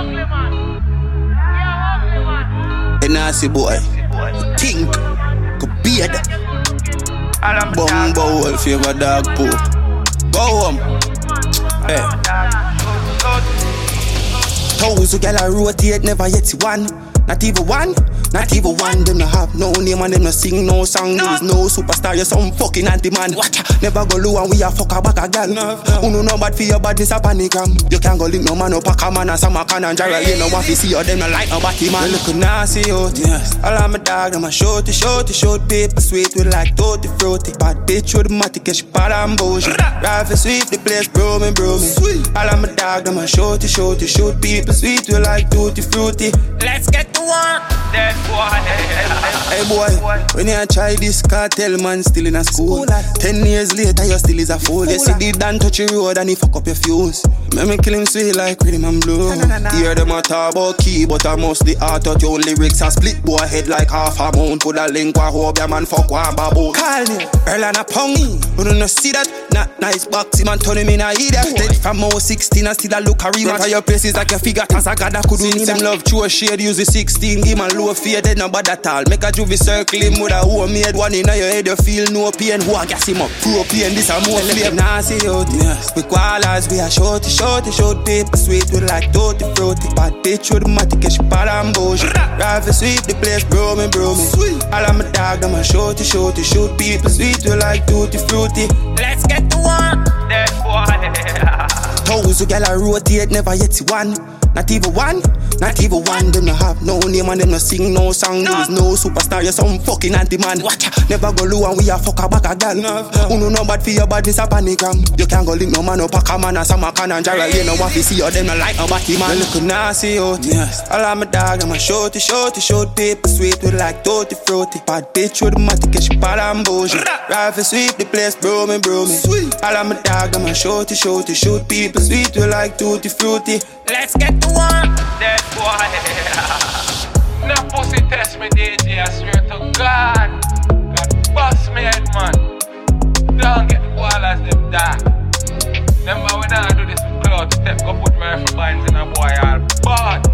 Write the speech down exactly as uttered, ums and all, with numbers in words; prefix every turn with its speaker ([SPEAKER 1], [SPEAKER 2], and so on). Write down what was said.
[SPEAKER 1] A nasty boy. Think. Could be a Bumbo wolf, you have a dog poo. Go home. Hey. Thousand gyal a rotate, never yet see one. Not even one, not even one. Them no have no name and them no sing no song. There is no superstar, you're some fucking anti-man. Never go low and we a fuck a back a gal. Who know no bad for your badness a panigram. You can't go link no man, no pack a man and some a can and Jara. You know what you see or them no like no batty man. You look nasty out, yes. All of my dog, them a shorty, shorty, short paper sweet with like tutti frutti. Bad bitch with the matic and she bad and bougie. Rifle sweep the place, bro me, bro me. All of my dog, them a shorty, shorty, short paper sweet with like tutti frutti. Let's get to work. Dead boy. Hey boy, when you try this cartel man still in a school. Ten years later you still is a fool. You see the Dan touch your road and he fuck up your fuse. Make me kill him sweet like rhythm and blue. Hear them a talk about key, but I must the art of your lyrics and split boy head like half a mound. Put a link wa hope your man fuck one babu. Call me Earl and a pongy. You don't see that? Not nice boxy man turn him in a idiot. Dead from oh sixteen and still a look a rematch. For your places like your figure as a god I could win. Some love true shade use the sixteen. Give man low faded no bad at all. Make a juvie circle him with a homemade one in your head. You feel no pain. Who a gas him up? Propane this a more flame. Nasty out yes. We koalas we a shorty shorty short paper sweet with like tutti frutti. Bad bitch with the matic and she bad and bougie. Rifle sweep the place bro me bro me. All of my dog them a shorty shorty short people sweet with like tutti frutti. Let's get to work. Dead boy. Thousand gyal a rotate never yet see one. Not even one, not even one. Them no have no name and them no sing no song. There is no superstar, you're some fucking anti-man. Never go low and we a fuck a back a gal. Who know no bad for your badness a panigram. You can't go link no man no pack a man and some a can and Jara. You know what you see or them no like no batty man. You look nasty out, yes. All of my dog, I'm a shorty, shorty, short paper sweet with like tutti frutti. Bad bitch with the matic and she bad and bougie. Rifle sweep the place, bro me, bro me. All of my dog, I'm a shorty, shorty, short people sweet with like tutti frutti. Let's get to work.
[SPEAKER 2] Dead boy. No pussy test me, D J. I swear to God. God bust me head, man. Don't get the ball as them dark. Remember when I do this with cloud step, go put my rifle binds in a boy all bad.